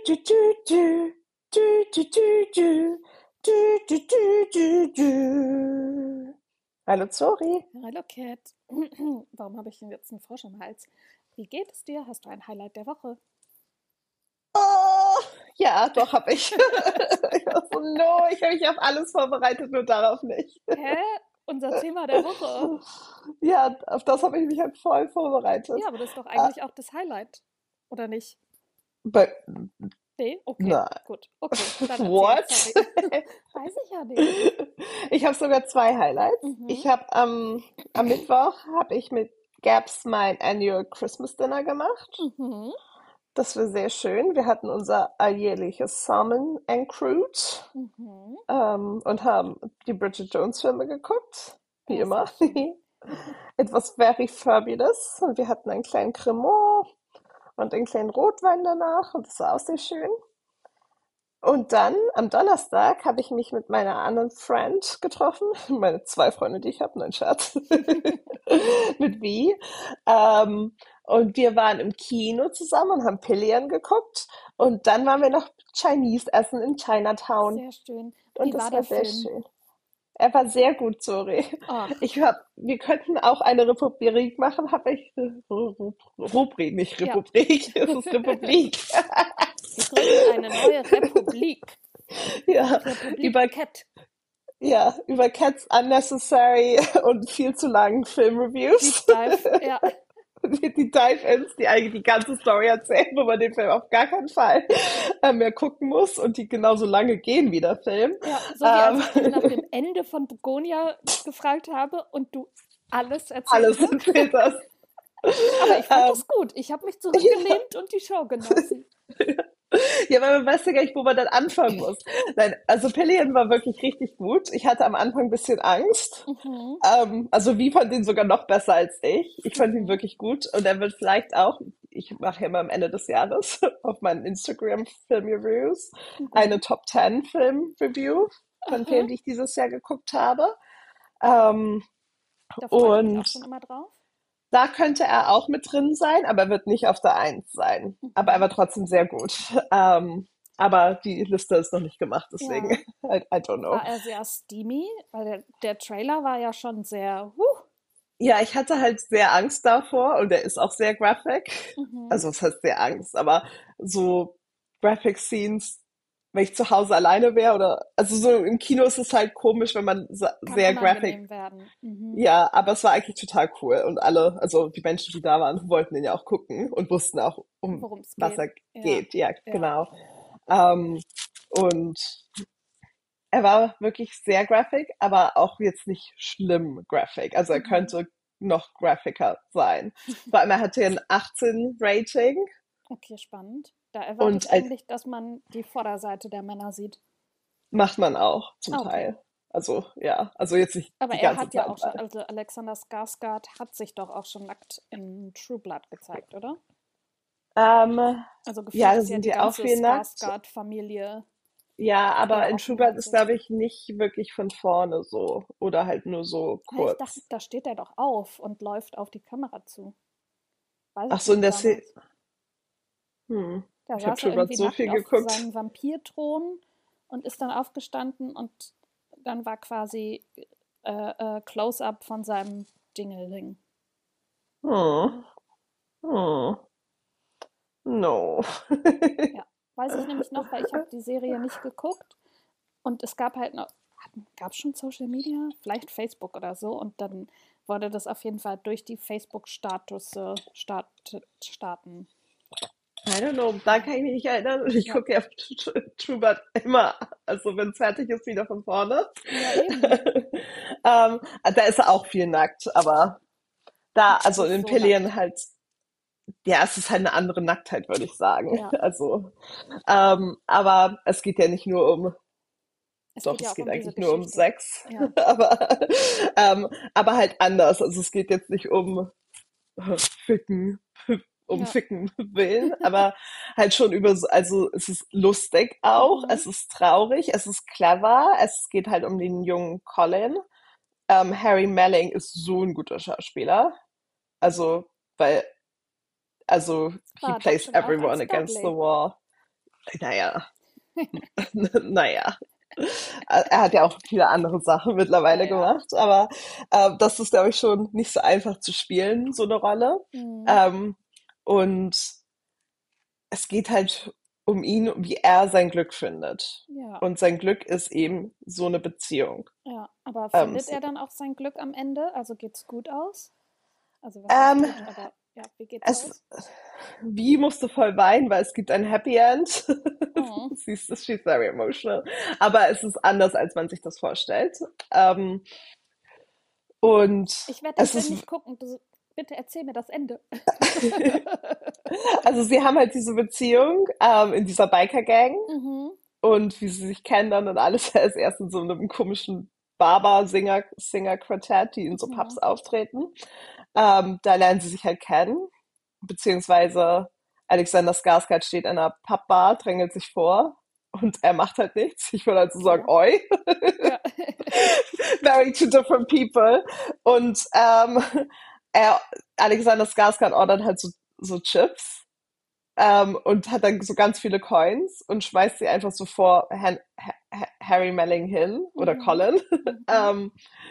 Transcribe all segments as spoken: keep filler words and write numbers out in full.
du, du, du. Du, du, du, du. Du, du, du, du, du. Hallo Zori. Hallo Cat. Warum habe ich denn jetzt einen Frosch im Hals? Wie geht es dir? Hast du ein Highlight der Woche? Oh, ja, doch, hab ich. Ich war so, no, ich habe mich auf alles vorbereitet, nur darauf nicht. Hä? Unser Thema der Woche. Ja, auf das habe ich mich halt voll vorbereitet. Ja, aber das ist doch Ah, eigentlich auch das Highlight. Oder nicht? bei, Nee? Okay, nein. gut. Okay, dann erzähl. What? Sorry. Weiß ich ja nicht. Ich habe sogar zwei Highlights. Mhm. Ich habe am am Mittwoch habe ich mit Gabs mein Annual Christmas Dinner gemacht. Mhm. Das war sehr schön. Wir hatten unser alljährliches Salmon and Crude Mhm. ähm, und haben die Bridget Jones Filme geguckt, wie Oh, sehr immer. schön. It was very fabulous. Und wir hatten einen kleinen Cremant und einen kleinen Rotwein danach und das war auch sehr schön. Und dann am Donnerstag habe ich mich mit meiner anderen Friend getroffen, meine zwei Freunde, die ich habe, nein, Scherz, mit Vi. Ähm, und wir waren im Kino zusammen und haben Pillion geguckt. Und dann waren wir noch Chinese essen in Chinatown. Sehr schön. Und Wie war das der war sehr Film? schön. Er war sehr gut, sorry. Ach, Ich hab, wir könnten auch eine Republik machen, habe ich. Ru- Ru- Rubrik, nicht ja. Republik, es ist Republik. Wir gründen eine neue Republik. Ja, Republik über Cat. Ja, über Cats unnecessary und viel zu langen Deep Filmreviews. Dive. Ja. Die, die Dive-Ins, die eigentlich die ganze Story erzählen, wo man den Film auf gar keinen Fall äh, mehr gucken muss und die genauso lange gehen wie der Film. Ja, so wie als Ähm, ich dich nach dem Ende von Begonia gefragt habe und du alles erzählt alles hast. erzählt das. Aber ich fand Ähm, das gut. Ich habe mich ja, zurückgelehnt und die Show genossen. ja, weil man weiß ja gar nicht, wo man dann anfangen muss. Nein, also Pillion war wirklich richtig gut. Ich hatte am Anfang ein bisschen Angst. Mhm, Ähm, also wie fand ihn sogar noch besser als ich. Ich fand ihn mhm, wirklich gut und er wird vielleicht auch, ich mache ja immer am Ende des Jahres auf meinen Instagram Film Reviews mhm. eine Top zehn Film Review von Aha, Filmen, die ich dieses Jahr geguckt habe. Ähm, da freue ich mich auch und schon immer drauf. da könnte er auch mit drin sein, aber er wird nicht auf der Eins sein. Aber er Mhm. war trotzdem sehr gut. Ähm, aber die Liste ist noch nicht gemacht, deswegen Ja, I, I don't know. war er sehr steamy, weil der, der Trailer war ja schon sehr, huh. Ja, ich hatte halt sehr Angst davor und der ist auch sehr graphic. Mhm. Also, was heißt sehr Angst, aber so Graphic Scenes, wenn ich zu Hause alleine wäre oder, also so im Kino ist es halt komisch, wenn man sa- Kann sehr graphic, unangenehm werden. Mhm. ja, aber es war eigentlich total cool und alle, also die Menschen, die da waren, wollten den ja auch gucken und wussten auch, um Worum es was geht. er Ja, geht. Ja, ja. genau. Ähm, und er war wirklich sehr graphic, aber auch jetzt nicht schlimm graphic. Also er Mhm. könnte noch graphicer sein. Vor allem er hatte ein achtzehn Rating Okay, spannend. Da erwarte und ich als, eigentlich, dass man die Vorderseite der Männer sieht. macht man auch zum Ah, okay. Teil. Also ja, also jetzt nicht Aber die er ganze hat ja Zeit. auch schon, also Alexander Skarsgård hat sich doch auch schon nackt in True Blood gezeigt, oder? Ähm, Also ja, gefühlt da ist ja sind die die auch ganze viel nackt. Skarsgård-Familie Ja, aber eher in True Blood ist, offenherzig. glaube ich, nicht wirklich von vorne so. Oder halt nur so Hä, ich dachte, kurz. da steht er doch auf und läuft auf die Kamera zu. Weiß Ach ich so, in nicht der Szene. damals. Hm. Da Ich habe saß er True Blood irgendwie so nackt viel auf geguckt. seinem Vampirthron und ist dann aufgestanden und dann war quasi äh, äh, Close-up von seinem Dingeling. Hm. Hm. No. Ja, weiß ich nämlich noch, weil ich habe die Serie nicht geguckt und es gab halt noch, gab es schon Social Media? Vielleicht Facebook oder so und dann wurde das auf jeden Fall durch die Facebook-Status start, starten. I don't know, da Ja, kann ich mich nicht erinnern. Ich ja, gucke ja True Blood immer, also wenn es fertig ist, wieder von vorne. ja eben. ähm, Da ist er auch viel nackt, aber da, also Nicht in so nackt. Pillion halt, ja, es ist halt eine andere Nacktheit, würde ich sagen. Ja, Also, ähm, aber es geht ja nicht nur um, es doch, geht ja es auch geht um diese eigentlich nur um Geschichte. Sex, Ja. aber, ähm, aber halt anders. Also es geht jetzt nicht um Ficken, um Ja. Ficken willen, aber halt schon über, so- also es ist lustig auch, Mhm. es ist traurig, es ist clever, es geht halt um den jungen Colin. Ähm, Harry Melling ist so ein guter Schauspieler. Also, weil, also, he War plays Dodson auch everyone als against the Dudley. wall. naja, naja. Er hat ja auch viele andere Sachen Ja, mittlerweile ja. gemacht, aber äh, das ist, glaube ich, schon nicht so einfach zu spielen, so eine Rolle. Mhm. Ähm, und es geht halt um ihn, wie er sein Glück findet. Ja, Und sein Glück ist eben so eine Beziehung. ja. Aber Ähm, findet s- er dann auch sein Glück am Ende? Also geht's gut aus? Also was heißt ähm, gut, aber ja, wie geht's es, aus? wie musste voll weinen, weil es gibt ein Happy End. Oh. Siehst du, she's very emotional. Aber es ist anders, als man sich das vorstellt. Ähm, und Ich werde den es Film ist, nicht gucken. Du, bitte erzähl mir das Ende. also sie haben halt diese Beziehung ähm, in dieser Biker-Gang Mhm. und wie sie sich kennen dann und alles. Er ist erst in so einem komischen Barber-Singer, Singer-Quartett, die in so Pubs Mhm. auftreten. Ähm, da lernen sie sich halt kennen, beziehungsweise Alexander Skarsgård steht in einer Pubbar, drängelt sich vor und er macht halt nichts. Ich würde also sagen, Okay. oi, Ja. very two different people. Und ähm, er, Alexander Skarsgård ordert halt so, so Chips ähm, und hat dann so ganz viele Coins und schmeißt sie einfach so vor Han ha Harry Melling hin oder Mhm. Colin. Mhm. ähm,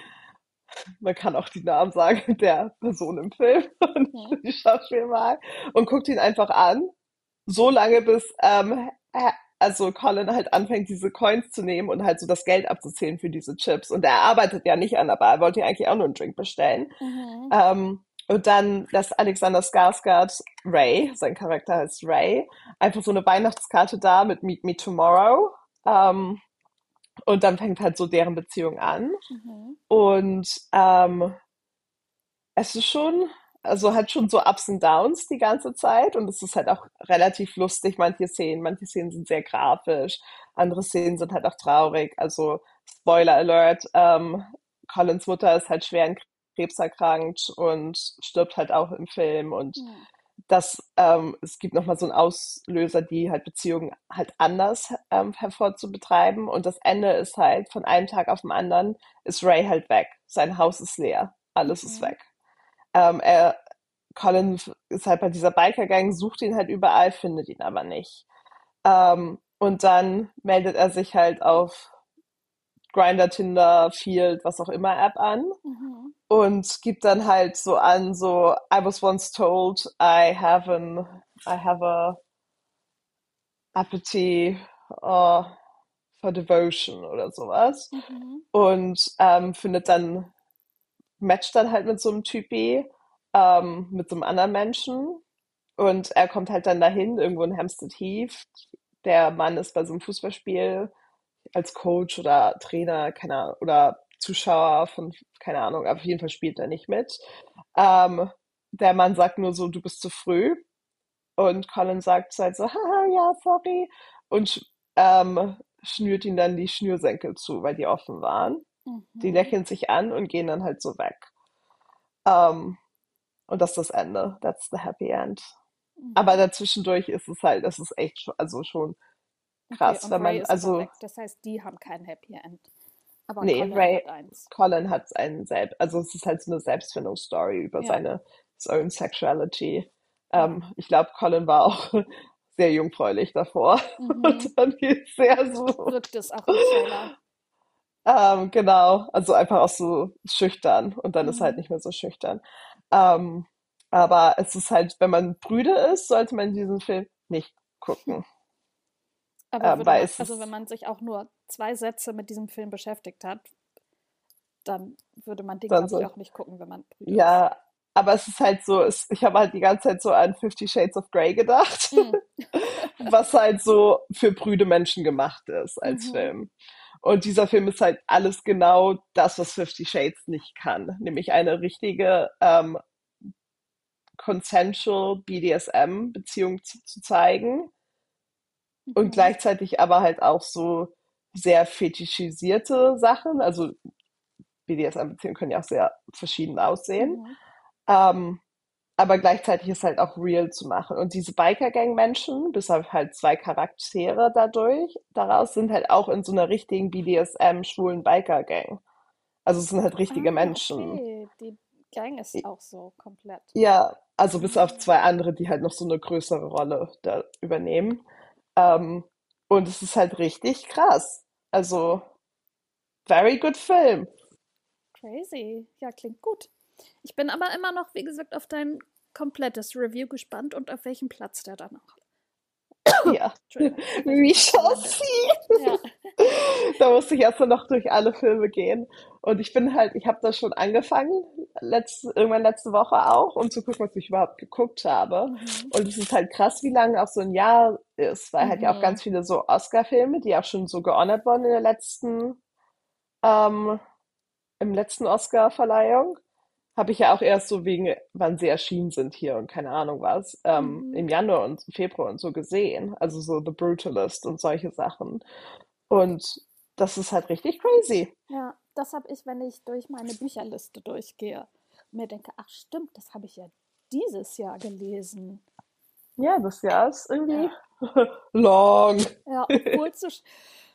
man kann auch die Namen sagen der Person im Film und Mhm. die Schauspielwahl und guckt ihn einfach an, so lange bis ähm, also Colin halt anfängt, diese Coins zu nehmen und halt so das Geld abzuzählen für diese Chips. Und er arbeitet ja nicht an der Bar, er wollte ja eigentlich auch nur einen Drink bestellen. Mhm. Ähm, und dann lässt Alexander Skarsgård Ray, sein Charakter heißt Ray, einfach so eine Weihnachtskarte da mit Meet Me Tomorrow. Ähm, und dann fängt halt so deren Beziehung an. Mhm. Und ähm, es ist schon, also hat schon so Ups und Downs die ganze Zeit und es ist halt auch relativ lustig, manche Szenen. Manche Szenen sind sehr grafisch, andere Szenen sind halt auch traurig. Also Spoiler Alert, ähm, Collins Mutter ist halt schwer an Krebs erkrankt und stirbt halt auch im Film und Mhm. das, ähm, es gibt nochmal so einen Auslöser, die halt Beziehungen halt anders ähm, hervorzubetreiben und das Ende ist halt von einem Tag auf den anderen ist Ray halt weg. Sein Haus ist leer, alles ist Mhm. weg. Ähm, er, Colin ist halt bei dieser Biker-Gang, sucht ihn halt überall, findet ihn aber nicht. Ähm, und dann meldet er sich halt auf Grindr, Tinder, Field, was auch immer App an Mhm. und gibt dann halt so an, so I was once told I have an I have a appetite uh, for devotion oder sowas Mhm. und ähm, findet dann matcht dann halt mit so einem Typi, ähm, mit so einem anderen Menschen. Und er kommt halt dann dahin, irgendwo in Hampstead Heath. Der Mann ist bei so einem Fußballspiel als Coach oder Trainer, keine Ahnung, oder Zuschauer von, keine Ahnung, aber auf jeden Fall spielt er nicht mit. Ähm, der Mann sagt nur so, du bist zu früh. Und Colin sagt halt so, haha, ja, sorry. Und ähm, schnürt ihn dann die Schnürsenkel zu, weil die offen waren. Die Mhm. lächeln sich an und gehen dann halt so weg. Ähm, und das ist das Ende. That's the happy end. Aber Mhm. dazwischendurch ist es halt, das ist echt schon, also schon Okay, krass, und wenn Ray man, ist aber also, weg. Das heißt, die haben kein Happy End. Aber nee, Colin Ray, hat eins. Colin hat einen selbst, also es ist halt so eine Selbstfindungsstory über Ja, seine his own sexuality. ja. Ähm, ich glaube, Colin war auch sehr jungfräulich davor Mhm. und dann geht's sehr so, Wirkt es auch im Trailer. ähm, genau, also einfach auch so schüchtern und dann ist er halt Mhm. nicht mehr so schüchtern. Ähm, aber es ist halt, wenn man brüde ist, sollte man diesen Film nicht gucken, Aber ähm, würde weil man, es also wenn ist man sich auch nur zwei Sätze mit diesem Film beschäftigt hat, dann würde man den, dann glaube ich, so, auch nicht gucken, wenn man brüde ist. ja, aber es ist halt so, es, ich habe halt die ganze Zeit so an Fifty Shades of Grey gedacht, Mm. was halt so für brüde Menschen gemacht ist als Mhm. Film. Und dieser Film ist halt alles genau das, was Fifty Shades nicht kann, nämlich eine richtige ähm, consensual B D S M-Beziehung zu, zu zeigen und Mhm. gleichzeitig aber halt auch so sehr fetischisierte Sachen. Also B D S M-Beziehungen können ja auch sehr verschieden aussehen. Mhm. Ähm, aber gleichzeitig ist halt auch real zu machen. Und diese Biker-Gang-Menschen, bis auf halt zwei Charaktere dadurch, daraus sind halt auch in so einer richtigen B D S M-schwulen Biker-Gang. Also es sind halt richtige Ah, Menschen. okay. Die Gang ist auch so komplett. Ja, also bis auf Mhm. zwei andere, die halt noch so eine größere Rolle da übernehmen. Ähm, und es ist halt richtig krass. Also, very good Film. Crazy. Ja, klingt gut. Ich bin aber immer noch, wie gesagt, auf dein komplettes Review gespannt und auf welchem Platz der dann auch. Ja, Entschuldigung, auf welchem we Platz der shall landet. see. Ja. Da musste ich erst mal noch durch alle Filme gehen. Und ich bin halt, ich habe das schon angefangen, letzte, irgendwann letzte Woche auch, um zu gucken, was ich überhaupt geguckt habe. Mhm. Und es ist halt krass, wie lange auch so ein Jahr ist, weil halt ja auch Mhm. ganz viele so Oscar-Filme, die auch schon so gehonored wurden in der letzten, ähm, im letzten Oscar-Verleihung, habe ich ja auch erst so wegen, wann sie erschienen sind hier und keine Ahnung was, ähm, Mhm. im Januar und Februar und so gesehen. Also so The Brutalist und solche Sachen. Und das ist halt richtig crazy. Ja, das habe ich, wenn ich durch meine Bücherliste durchgehe. Und mir denke, ach stimmt, das habe ich ja dieses Jahr gelesen. Ja, das Jahr ist irgendwie Ja, long. ja, obwohl es so. sch-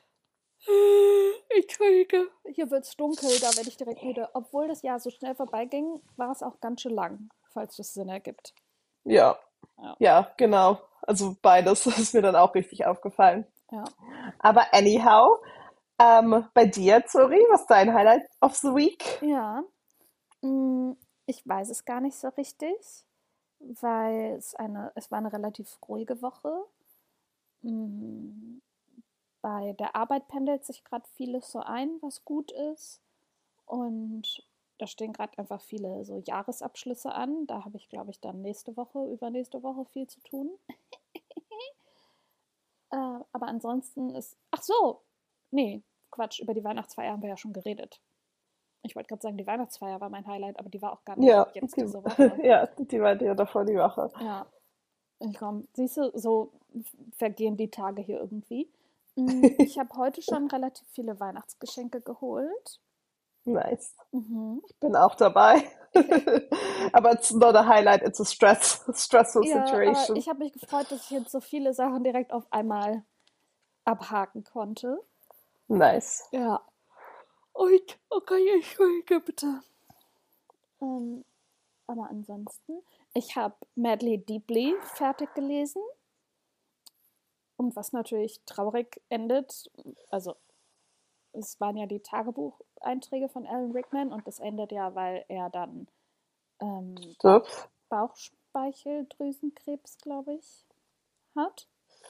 Ich kriege. Hier wird es dunkel, da werde ich direkt müde. Obwohl das Jahr so schnell vorbeiging, war es auch ganz schön lang, falls das Sinn ergibt. Ja, Ja, ja, genau. Also beides ist mir dann auch richtig aufgefallen. ja. Aber anyhow, ähm, bei dir, Zori, was ist dein Highlight of the Week? Ja, mm, ich weiß es gar nicht so richtig, weil es eine, es war eine relativ ruhige Woche. Mm, Bei der Arbeit pendelt sich gerade vieles so ein, was gut ist. Und da stehen gerade einfach viele so Jahresabschlüsse an. Da habe ich, glaube ich, dann nächste Woche, übernächste Woche viel zu tun. Äh, aber ansonsten ist. Ach so! Nee, Quatsch, über die Weihnachtsfeier haben wir ja schon geredet. Ich wollte gerade sagen, die Weihnachtsfeier war mein Highlight, aber die war auch gar nicht Ja, jetzt die, diese Woche. ja, die war ja davor die Woche. Ja, ich komm, siehst du, so vergehen die Tage hier irgendwie. Mm, Ich habe heute schon relativ viele Weihnachtsgeschenke geholt. Nice. Mhm. Bin auch dabei. Aber it's not a highlight, it's a stress, stressful Ja, aber situation. ich habe mich gefreut, dass ich jetzt so viele Sachen direkt auf einmal abhaken konnte. Nice. Ja. Und, okay, ich schweigen bitte. Ähm, aber ansonsten, ich habe Madly Deeply fertig gelesen. Und was natürlich traurig endet, also es waren ja die Tagebucheinträge von Alan Rickman und das endet ja, weil er dann ähm, Bauch, Stirbt. Bauchspeicheldrüsenkrebs, glaube ich, hat.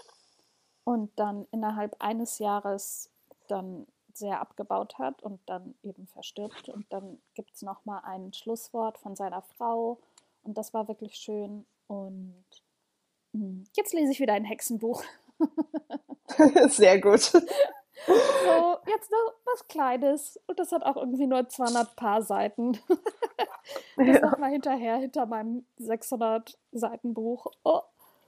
Und dann innerhalb eines Jahres dann sehr abgebaut hat und dann eben verstirbt. Und dann gibt es nochmal ein Schlusswort von seiner Frau und das war wirklich schön. Und mh, jetzt lese ich wieder ein Hexenbuch. Sehr gut. So, jetzt noch was Kleines. Und das hat auch irgendwie nur zweihundert Paar Seiten. Das Ja. nochmal hinterher, hinter meinem sechshundert Seiten Buch. Oh,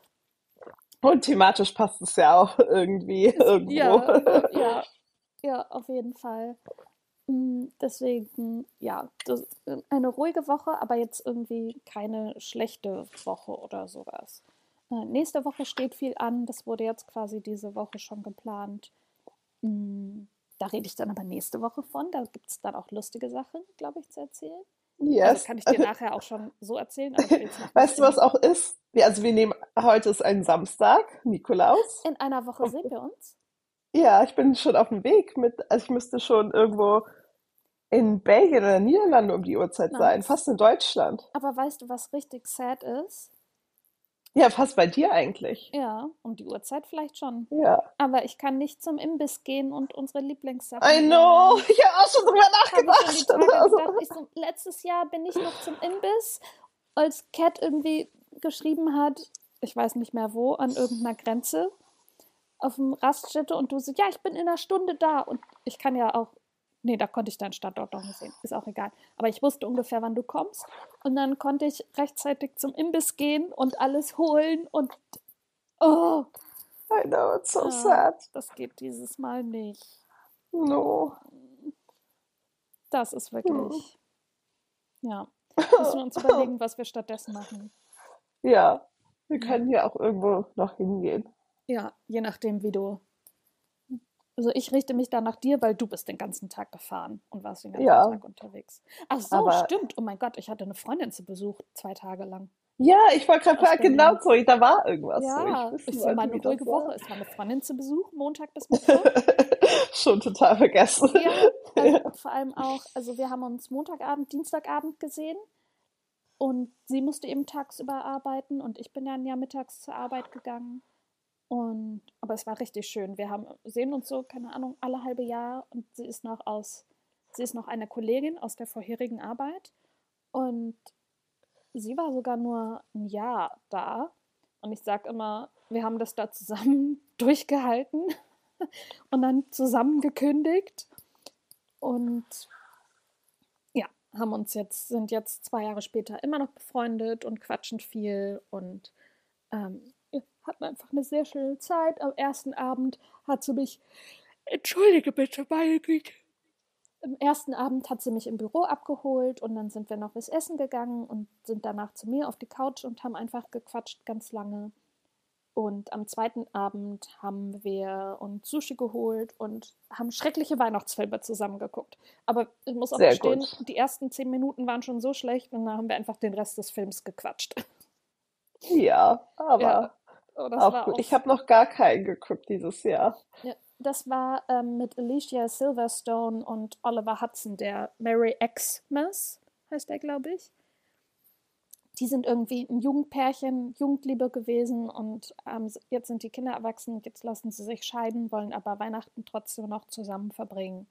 Und thematisch passt es ja auch irgendwie ist, irgendwo. ja, so, ja, ja, auf jeden Fall. Mm, Deswegen, ja, das, eine ruhige Woche, aber jetzt irgendwie keine schlechte Woche oder sowas. Äh, nächste Woche steht viel an. Das wurde jetzt quasi diese Woche schon geplant. Mm, Da rede ich dann aber nächste Woche von. Da gibt es dann auch lustige Sachen, glaube ich, zu erzählen. Also Yes. kann ich dir nachher auch schon so erzählen, aber ich will es noch nicht Weißt du, was in, auch ist? Ja, also wir nehmen, heute ist ein Samstag, Nikolaus. in einer Woche sehen wir uns. Ja, ich bin schon auf dem Weg mit, also ich müsste schon irgendwo in Belgien oder Niederlande um die Uhrzeit sein, Nice. fast in Deutschland. Aber weißt du, was richtig sad ist? Ja, fast bei dir eigentlich. Ja, um die Uhrzeit vielleicht schon. Ja. Aber ich kann nicht zum Imbiss gehen und unsere I Lieblingssachen know, holen. ich habe auch schon drüber Habe ich schon die nachgedacht. Tage Also, gedacht. Ich so, letztes Jahr bin ich noch zum Imbiss, als Cat irgendwie geschrieben hat, ich weiß nicht mehr wo, an irgendeiner Grenze auf dem Raststätte und du so, ja, ich bin in einer Stunde da. Und ich kann ja auch, nee, da konnte ich deinen Standort noch nicht sehen, ist auch egal. Aber ich wusste ungefähr, wann du kommst. Und dann konnte ich rechtzeitig zum Imbiss gehen und alles holen und, oh, I know, it's so ja, sad. das geht dieses Mal nicht. No. Das ist Hm. wirklich, ja, müssen wir uns überlegen, was wir stattdessen machen. Ja, wir Ja, können hier auch irgendwo noch hingehen. ja, je nachdem, wie du. Also ich richte mich da nach dir, weil du bist den ganzen Tag gefahren und warst den ganzen Ja, Tag unterwegs. Ach so, aber stimmt. Oh mein Gott, ich hatte eine Freundin zu Besuch zwei Tage lang. Ja, ich wollte gerade aus sagen, genau, Berlin. sorry, da war irgendwas, wo ich Ja, wissen ist so wollte, meine wie das ruhige war. Woche. Es war eine Freundin zu Besuch, Montag bis Mittwoch. Schon total vergessen. Ja, also Ja, vor allem auch, also wir haben uns Montagabend, Dienstagabend gesehen und sie musste eben tagsüber arbeiten und ich bin dann ja mittags zur Arbeit gegangen. Und, aber es war richtig schön. Wir haben, sehen uns so, keine Ahnung, alle halbe Jahr und sie ist noch aus, sie ist noch eine Kollegin aus der vorherigen Arbeit und sie war sogar nur ein Jahr da. Und ich sage immer, wir haben das da zusammen durchgehalten und dann zusammen gekündigt und ja, haben uns jetzt, sind jetzt zwei Jahre später immer noch befreundet und quatschen viel und ähm, wir hatten einfach eine sehr schöne Zeit. Am ersten Abend hat sie mich, entschuldige bitte, meine Güte. Am ersten Abend hat sie mich im Büro abgeholt und dann sind wir noch was essen gegangen und sind danach zu mir auf die Couch und haben einfach gequatscht ganz lange. Und am zweiten Abend haben wir uns Sushi geholt und haben schreckliche Weihnachtsfilme zusammen geguckt. Aber ich muss auch sehr gestehen, gut. die ersten zehn Minuten waren schon so schlecht und dann haben wir einfach den Rest des Films gequatscht. Ja, Ja, aber oh, das auch war gut. auch. Ich habe noch gar keinen geguckt dieses Jahr. Ja, das war ähm, mit Alicia Silverstone und Oliver Hudson, der Merry Xmas heißt der, glaube ich. Die sind irgendwie ein Jugendpärchen, Jugendliebe gewesen und ähm, jetzt sind die Kinder erwachsen, jetzt lassen sie sich scheiden, wollen aber Weihnachten trotzdem noch zusammen verbringen.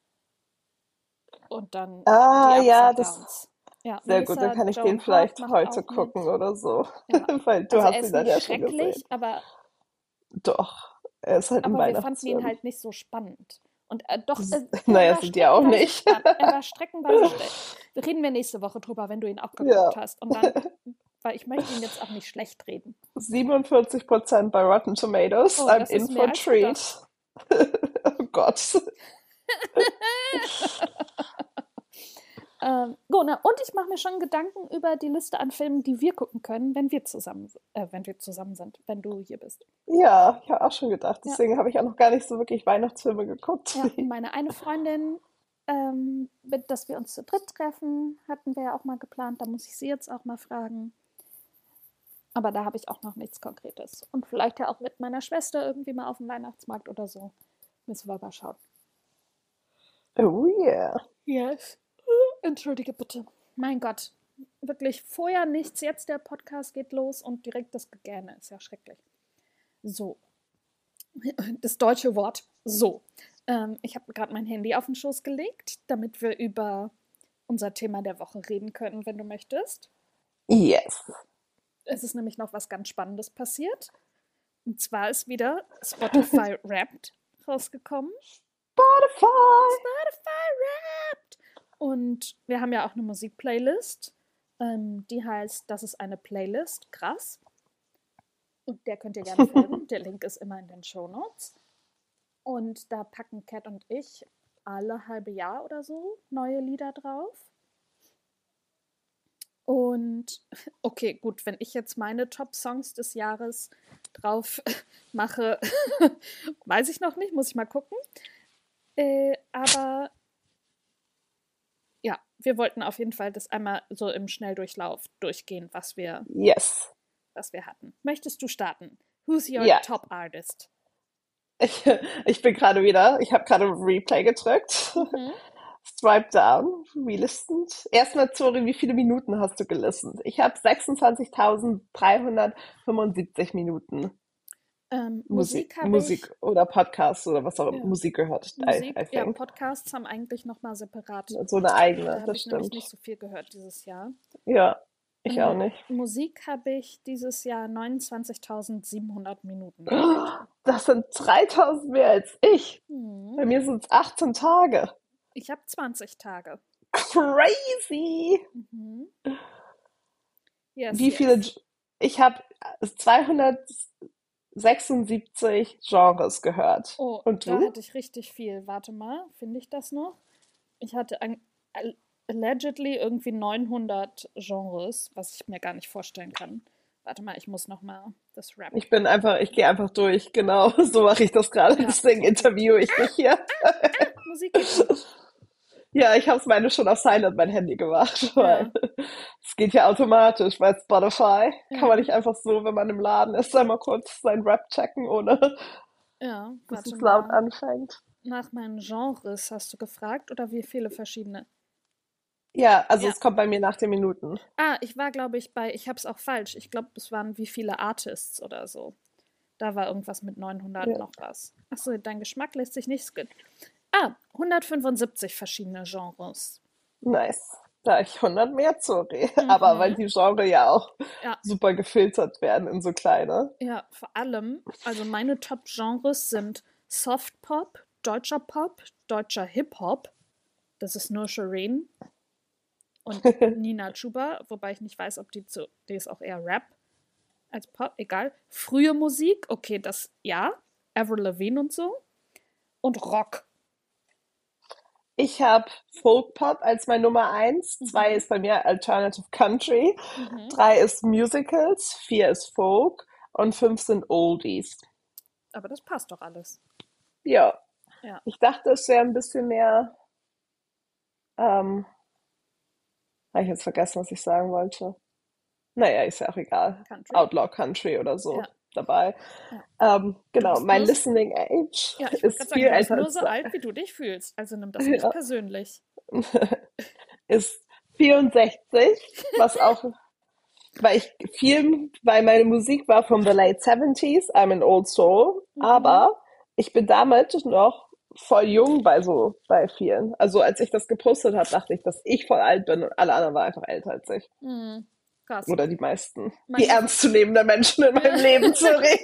Und dann die Ah, Ups ja, and das Downs. Ja, sehr gut. Dann Melissa kann ich den Joan Hart vielleicht macht heute auch gucken mit. oder so. Ja, Weil du also er hast ihn ist dann nicht ja schon gesehen. schrecklich, aber Doch, er ist halt ein aber wir fanden ihn Weihnachtsfilm. halt nicht so spannend. Und äh, doch, äh, er Naja, war sind die auch streckenweise nicht. spannend. Er war streckenweise spannend. Reden wir nächste Woche drüber, wenn du ihn auch geguckt Ja, hast. Und dann, weil ich möchte ihn jetzt auch nicht schlecht reden. siebenundvierzig Prozent bei Rotten Tomatoes. Oh, I'm das in ist mehr for a als treat. gedacht. Oh Gott. Ähm, gut, na, und ich mache mir schon Gedanken über die Liste an Filmen, die wir gucken können, wenn wir zusammen, äh, wenn wir zusammen sind, wenn du hier bist. Ja, ich habe auch schon gedacht. Ja, Deswegen habe ich auch noch gar nicht so wirklich Weihnachtsfilme geguckt. ja. Und meine eine Freundin, ähm, mit, dass wir uns zu dritt treffen, hatten wir ja auch mal geplant. Da muss ich sie jetzt auch mal fragen. Aber da habe ich auch noch nichts Konkretes. Und vielleicht ja auch mit meiner Schwester irgendwie mal auf dem Weihnachtsmarkt oder so. Müssen wir mal schauen. Oh yeah. Yes. Entschuldige bitte. Mein Gott. Wirklich vorher nichts, jetzt der Podcast geht los und direkt das Gegähne. Ist ja schrecklich. So. Das deutsche Wort so. Ähm, ich habe gerade mein Handy auf den Schoß gelegt, damit wir über unser Thema der Woche reden können, wenn du möchtest. Yes. Es ist nämlich noch was ganz Spannendes passiert. Und zwar ist wieder Spotify Wrapped rausgekommen. Spotify. Spotify Wrapped! Und wir haben ja auch eine Musikplaylist, ähm, die heißt Das ist eine Playlist, krass. Und der könnt ihr gerne folgen. Der Link ist immer in den Shownotes. Und da packen Kat und ich alle halbe Jahr oder so neue Lieder drauf. Und okay, gut, wenn ich jetzt meine Top-Songs des Jahres drauf mache, weiß ich noch nicht, muss ich mal gucken. Äh, aber ja, wir wollten auf jeden Fall das einmal so im Schnelldurchlauf durchgehen, was wir, Yes. was wir hatten. Möchtest du starten? Who's your Ja. top artist? Ich, ich bin gerade wieder, ich habe gerade Replay gedrückt. Mhm. Swipe down, relistened. Erstmal, sorry, wie viele Minuten hast du gelistet? Ich habe sechsundzwanzigtausenddreihundertfünfundsiebzig Minuten Ähm, Musik, Musik habe Musik ich, oder Podcast oder was auch immer, ja, Musik gehört, I, Musik, I ja, think. Podcasts haben eigentlich nochmal separat. So eine Da eigene, habe das ich nämlich stimmt. nicht so viel gehört dieses Jahr. Ja, ich auch Ähm, nicht. Musik habe ich dieses Jahr neunundzwanzigtausendsiebenhundert Minuten gehört. Das sind dreitausend mehr als ich. Hm. Bei mir sind es achtzehn Tage. Ich habe zwanzig Tage. Crazy! Mhm. Yes, Wie viele, yes. G- ich habe zweihundertsechsundsiebzig Genres gehört. Oh, Und da du? hatte ich richtig viel. Warte mal, finde ich das noch? Ich hatte ein, al- allegedly irgendwie neunhundert Genres, was ich mir gar nicht vorstellen kann. Warte mal, ich muss noch mal das Rap. Ich bin einfach, ich gehe einfach durch, genau, so mache ich das gerade. Ja, Deswegen okay. interviewe ich dich hier. Musik geht gut. Ja, ich habe meine schon auf Silent mein Handy gemacht, weil Ja, es geht ja automatisch bei Spotify. Kann man ja, nicht einfach so, wenn man im Laden ist, einmal kurz seinen Rap checken, ohne ja. dass Warte es laut mal. anfängt. Nach meinen Genres hast du gefragt oder wie viele verschiedene? Ja, also Ja. es kommt bei mir nach den Minuten. Ah, ich war, glaube ich, bei, ich habe es auch falsch. Ich glaube, es waren wie viele Artists oder so. Da war irgendwas mit neunhundert Ja, noch was. Achso, dein Geschmack lässt sich nicht skip. Ah, hundertfünfundsiebzig verschiedene Genres. nice. Da ich hundert mehr zu rede. Aber weil Mhm. die Genre ja auch Ja, super gefiltert werden in so kleine. ja, vor allem, also meine Top-Genres sind Softpop, deutscher Pop, deutscher Hip-Hop, das ist nur Shireen und Nina Chuba, wobei ich nicht weiß, ob die zu, die ist auch eher Rap als Pop, egal. Frühe Musik, okay, das ja, Avril Lavigne und so. Und Rock. Ich habe Folk Pop als mein Nummer eins. Zwei Mhm. ist bei mir Alternative Country. Mhm. Drei ist Musicals. Vier ist Folk. Und fünf sind Oldies. Aber das passt doch alles. Ja, Ja, ich dachte, es wäre ein bisschen mehr. Ähm, habe ich jetzt vergessen, was ich sagen wollte. Naja, ist ja auch egal. Country. Outlaw Country oder so Ja, dabei. ja. Ähm, Du genau, bist mein nur, Listening Age ja, ich wollte gerade ist sagen, viel du bist älter nur als so zwei. alt, wie du dich fühlst. Also nimm das nicht Ja. persönlich. Ist vierundsechzig, was auch, weil ich viel, weil meine Musik war from the late seventies, I'm an old soul, Mhm. aber ich bin damit noch voll jung bei so, bei vielen. Also als ich das gepostet habe, dachte ich, dass ich voll alt bin und alle anderen waren einfach älter als ich. Mhm. Krass. Oder die meisten. Die Meine. ernstzunehmenden Menschen in meinem Leben, sorry.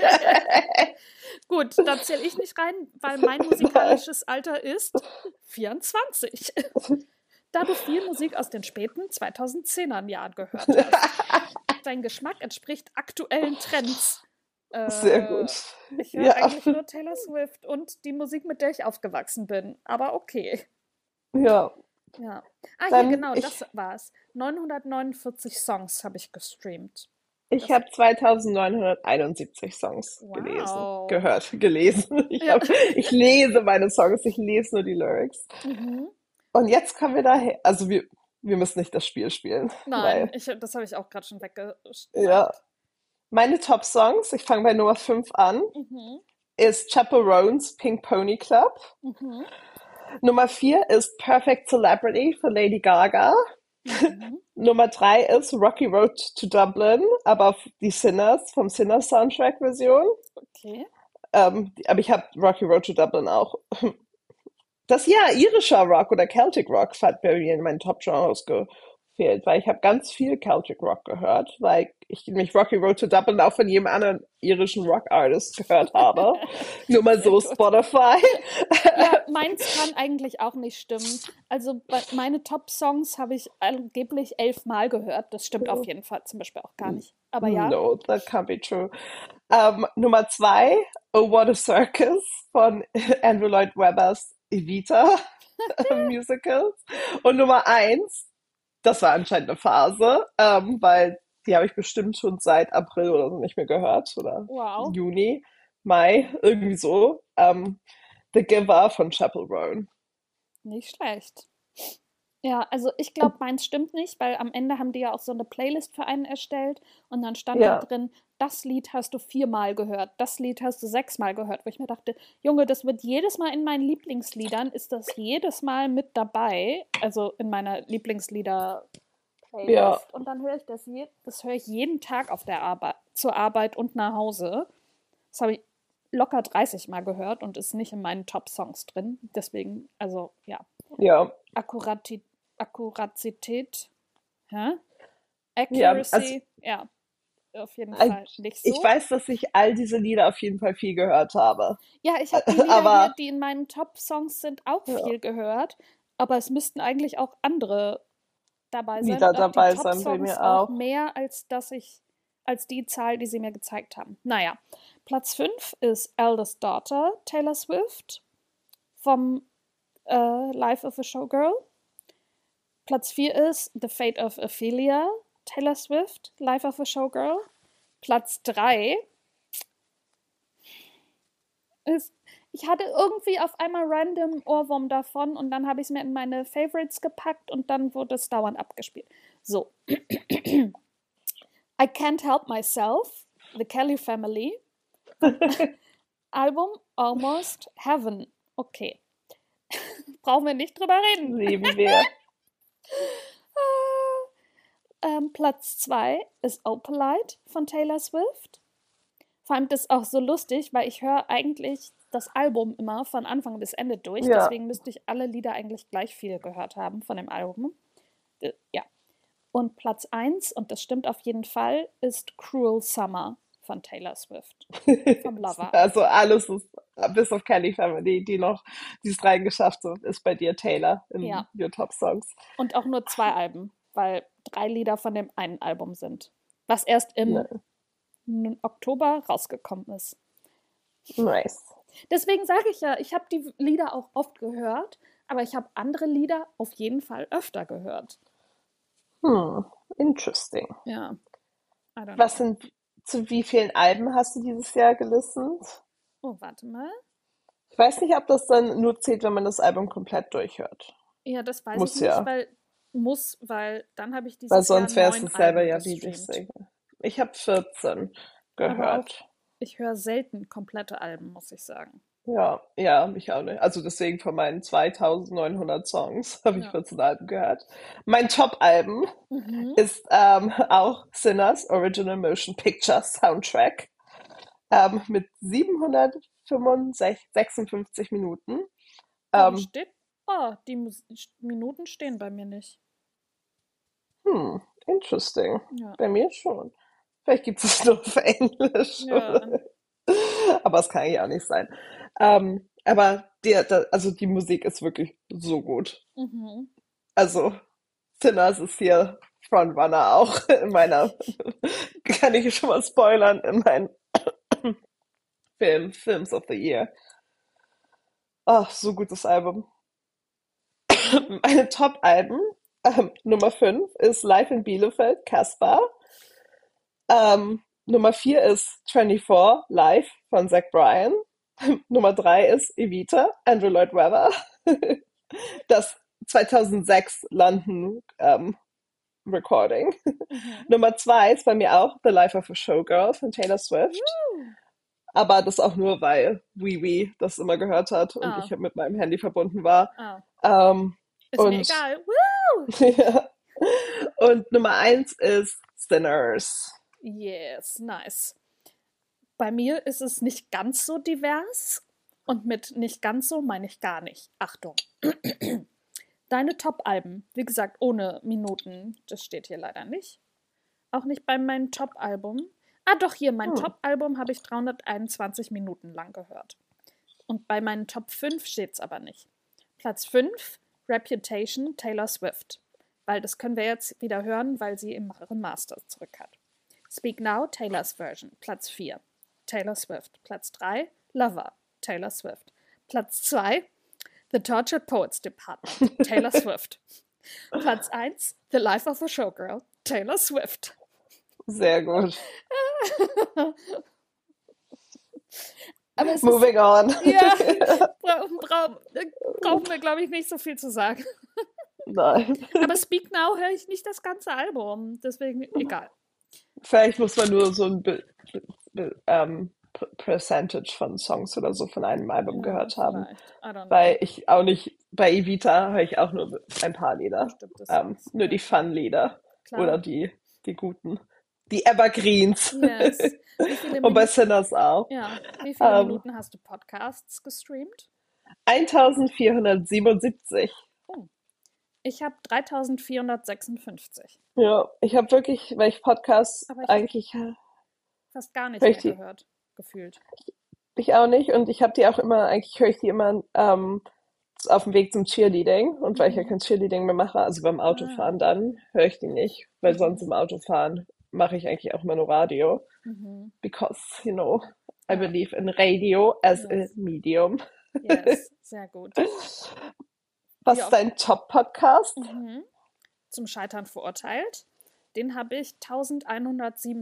Gut, da zähle ich nicht rein, weil mein musikalisches Alter ist vierundzwanzig. Da du viel Musik aus den späten zweitausendzehner Jahren gehört hast. Dein Geschmack entspricht aktuellen Trends. Sehr Äh, gut. ich höre Ja, eigentlich nur Taylor Swift und die Musik, mit der ich aufgewachsen bin. Aber okay. ja. Ja. Ah, hier Dann, genau, ich, das war's. neunhundertneunundvierzig Songs habe ich gestreamt. ich Das, habe zweitausendneunhunderteinundsiebzig Songs gelesen, wow. gehört, gelesen. Ich Ja. hab, ich lese meine Songs, ich lese nur die Lyrics. Mhm. Und jetzt kommen wir daher, also wir, wir müssen nicht das Spiel spielen, Nein, weil, ich, das habe ich auch gerade schon ja, weggemacht. meine Top-Songs, ich fange bei Nummer fünf an, Mhm. ist Chappell Roan's Pink Pony Club. Mhm. Nummer vier ist Perfect Celebrity von Lady Gaga. Mhm. Nummer drei ist Rocky Road to Dublin, aber die Sinners, vom Sinners Soundtrack Version. Okay. Ähm, aber ich habe Rocky Road to Dublin auch. Das ja, irischer Rock oder Celtic Rock hat bei mir in meinen Top-Genres gefehlt, weil ich habe ganz viel Celtic Rock gehört, weil ich mich Rocky Road to Dublin auch von jedem anderen irischen Rock-Artist gehört habe. Nur mal Sehr so gut. Spotify. Ja, meins kann eigentlich auch nicht stimmen. Also bei, meine Top-Songs habe ich angeblich elfmal gehört. Das stimmt auf jeden Fall zum Beispiel auch gar nicht. Aber ja. No, that can't be true. Ähm, Nummer zwei, Oh What a Circus von Andrew Lloyd Webbers Evita Musicals. Und Nummer eins, das war anscheinend eine Phase, ähm, weil die habe ich bestimmt schon seit April oder so nicht mehr gehört. Oder Wow. Juni, Mai, irgendwie so. Ähm, The Giver von Chappell Roan. Nicht schlecht. Ja, also ich glaube, meins stimmt nicht, weil am Ende haben die ja auch so eine Playlist für einen erstellt und dann stand da Ja, drin, das Lied hast du viermal gehört, das Lied hast du sechsmal gehört, wo ich mir dachte, Junge, das wird jedes Mal in meinen Lieblingsliedern, ist das jedes Mal mit dabei, also in meiner Lieblingslieder-Playlist ja, und dann höre ich das, je, das höre ich jeden Tag auf der Arbeit, zur Arbeit und nach Hause. Das habe ich locker dreißig Mal gehört und ist nicht in meinen Top-Songs drin, deswegen, also ja, ja, Akkuratität Akkuratität, hä? ja. Also Accuracy, ja, auf jeden äh, Fall nicht ich so. weiß, dass ich all diese Lieder auf jeden Fall viel gehört habe. Ja, ich habe die Lieder hier, Aber die in meinen Top-Songs sind, auch ja, viel gehört, aber es müssten eigentlich auch andere dabei sein Lieder und auch die dabei sein bei Top-Songs mir auch auch. mehr als dass ich als die Zahl, die sie mir gezeigt haben. Naja, Platz fünf ist Eldest Daughter, Taylor Swift vom äh, Life of a Showgirl. Platz vier ist The Fate of Ophelia, Taylor Swift, Life of a Showgirl. Platz drei ist, ich hatte irgendwie auf einmal random Ohrwurm davon und dann habe ich es mir in meine Favorites gepackt und dann wurde es dauernd abgespielt. So. I Can't Help Myself, The Kelly Family. Album Almost Heaven. Okay. Brauchen wir nicht drüber reden. Lieben wir. ähm, Platz zwei ist Opalite von Taylor Swift. Fand das auch so lustig, weil ich höre eigentlich das Album immer von Anfang bis Ende durch. Ja. Deswegen müsste ich alle Lieder eigentlich gleich viel gehört haben von dem Album. Äh, ja. Und Platz eins, und das stimmt auf jeden Fall, ist Cruel Summer von Taylor Swift. Vom Lover. Also alles ist, bis auf Kelly Family, die noch die es reingeschafft hat, ist bei dir Taylor in Ja. your Top Songs. Und auch nur zwei Alben, weil drei Lieder von dem einen Album sind. Was erst im Ne. Oktober rausgekommen ist. Nice. Deswegen sage ich ja, ich habe die Lieder auch oft gehört, aber ich habe andere Lieder auf jeden Fall öfter gehört. Hm, interesting. Ja. I don't Was know. sind, zu wie vielen Alben hast du dieses Jahr gelistet? Oh, warte mal. Ich weiß nicht, ob das dann nur zählt, wenn man das Album komplett durchhört. Ja, das weiß Muss ich nicht, ja. weil muss, weil dann habe ich dieses Weil sonst Jahr wäre es neun selber Alben ja gestreamt. Lieblingsding. Ich habe vierzehn Aber auch, gehört. ich höre selten komplette Alben, muss ich sagen. Ja, ja, mich auch nicht. Also deswegen von meinen zweitausendneunhundert Songs habe ich Ja. vierzehn Alben gehört. Mein Top-Album Mhm. ist ähm, auch Sinners Original Motion Picture Soundtrack ähm, mit siebenhundertsechsundfünfzig Minuten. Warum Ähm, steht? Oh, die Mus Minuten stehen bei mir nicht. hm, interesting. Ja. Bei mir schon. Vielleicht gibt es es nur auf Englisch. Ja. Aber es kann eigentlich auch nicht sein. Ähm, aber der, der, also die Musik ist wirklich so gut. Mhm. Also Sinners ist hier Frontrunner auch in meiner, kann ich schon mal spoilern, in meinen Film, Films of the Year. Ach, so gutes Album. Meine Top-Alben, ähm, Nummer fünf ist Live in Bielefeld, Caspar. Ähm, Nummer vier ist vierundzwanzig Live von Zach Bryan. Nummer drei ist Evita, Andrew Lloyd Webber. Das zweitausendsechs London ähm, Recording. Mhm. Nummer zwei ist bei mir auch The Life of a Showgirl von Taylor Swift. Woo. Aber das auch nur, weil Wee Wee das immer gehört hat und Ah. ich mit meinem Handy verbunden war. Ah. Ähm, Ist mir und, egal. Woo! ja. Und Nummer eins ist Sinners. Yes, nice. Bei mir ist es nicht ganz so divers und mit nicht ganz so meine ich gar nicht. Achtung. Deine Top-Alben, wie gesagt, ohne Minuten, das steht hier leider nicht. Auch nicht bei meinem Top-Album. Ah, doch, hier, mein Hm. Top-Album habe ich dreihunderteinundzwanzig Minuten lang gehört. Und bei meinen Top fünf steht es aber nicht. Platz fünf, Reputation, Taylor Swift. Weil das können wir jetzt wieder hören, weil sie im Remaster zurück hat. Speak Now, Taylor's Version, Platz vier. Taylor Swift. Platz drei, Lover, Taylor Swift. Platz zwei, The Tortured Poets Department, Taylor Swift. Platz eins, The Life of a Showgirl, Taylor Swift. Sehr gut. Aber es Moving on. ist, ja, bra bra brauchen wir, glaube ich, nicht so viel zu sagen. Nein. Aber Speak Now höre ich nicht das ganze Album, deswegen egal. Vielleicht muss man nur so ein Be Be ähm, Percentage von Songs oder so von einem Album Ja, gehört haben. vielleicht. I don't know. Weil ich auch nicht, bei Evita höre ich auch nur ein paar Lieder. Bestimmte Ähm, Songs. nur Ja, die Fun-Lieder klar. oder die, die guten. Die Evergreens. Yes. Wie viele Und bei Minuten, Sinners auch. ja, wie viele Ähm, Minuten hast du Podcasts gestreamt? eintausendvierhundertsiebenundsiebzig. Oh. Ich habe dreitausendvierhundertsechsundfünfzig. Ja, ich habe wirklich, weil ich Podcasts Aber ich- eigentlich, äh, Fast gar nicht Hör mehr ich die- gehört, gefühlt. ich auch nicht. Und ich habe die auch immer, eigentlich höre ich die immer ähm, auf dem Weg zum Cheerleading. Und weil ich ja Mhm. kein Cheerleading mehr mache, also beim Autofahren dann, höre ich die nicht. Weil Mhm. sonst im Autofahren mache ich eigentlich auch immer nur Radio. Mhm. Because, you know, I Ja. believe in radio as Yes. a medium. Yes, sehr gut. Was Wie ist oft- dein Top-Podcast? Mhm. Zum Scheitern verurteilt. Den habe ich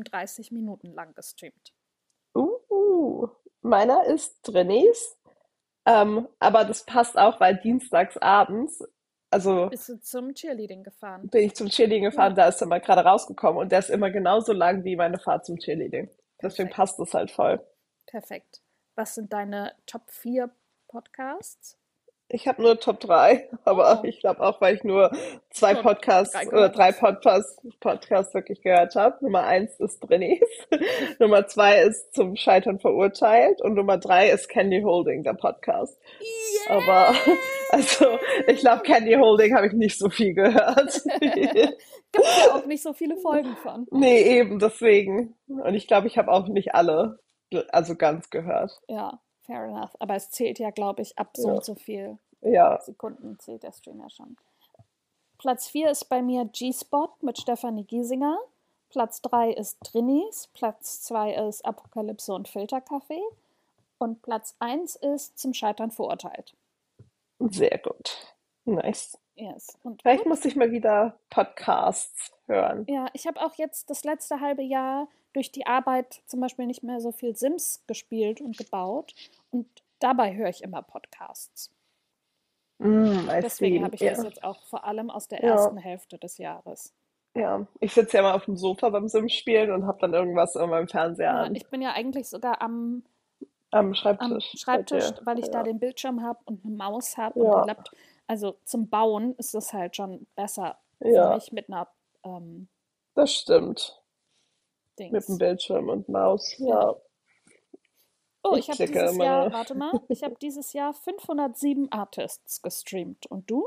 eintausendeinhundertsiebenunddreißig Minuten lang gestreamt. Uh, meiner ist Drennies Ähm, aber das passt auch, weil dienstags abends, also Bist du zum Cheerleading gefahren? bin ich zum Cheerleading gefahren, Ja, da ist er mal gerade rausgekommen und der ist immer genauso lang wie meine Fahrt zum Cheerleading. Deswegen perfekt. passt es halt voll. Perfekt. Was sind deine Top vier Podcasts? Ich habe nur Top drei, aber Oh, ich glaube auch, weil ich nur zwei nur drei Podcasts oder gehört drei hast. Podcasts, Podcasts wirklich gehört habe. Nummer eins ist Drinis, Nummer zwei ist Zum Scheitern verurteilt und Nummer drei ist Candy Holding, der Podcast. Aber also, ich glaube, Yeah! Candy Holding habe ich nicht so viel gehört. Gibt's ja auch nicht so viele Folgen von. Nee, eben deswegen. Und ich glaube, ich habe auch nicht alle, also ganz gehört. Ja, fair enough. Aber es zählt ja, glaube ich, ab so Ja, und so viel ja, Sekunden zählt der Stream ja schon. Platz vier ist bei mir G-Spot mit Stefanie Giesinger. Platz drei ist Drinis. Platz zwei ist Apokalypse und Filterkaffee. Und Platz eins ist Zum Scheitern verurteilt. sehr gut. Nice. Yes. Und du? Vielleicht muss ich mal wieder Podcasts hören. Ja, ich habe auch jetzt das letzte halbe Jahr durch die Arbeit zum Beispiel nicht mehr so viel Sims gespielt und gebaut. Und dabei höre ich immer Podcasts. Mm, I Deswegen see. habe ich das Ja, jetzt auch vor allem aus der ja, ersten Hälfte des Jahres. ja. Ich sitze ja mal auf dem Sofa beim Sims spielen und habe dann irgendwas in meinem Fernseher Ja, an. ich bin ja eigentlich sogar am, Am am Schreibtisch bei Schreibtisch, dir. weil ich da Ja, den Bildschirm habe und eine Maus habe und den ja, Laptop. Also zum Bauen ist es halt schon besser für ja, mich mit einer ähm, das stimmt. Mit dem Dings. Bildschirm und Maus. Ja. Ja, Oh, ich ich habe klicke dieses immer Jahr, nur. warte mal, ich habe dieses Jahr fünfhundertsieben Artists gestreamt. Und du?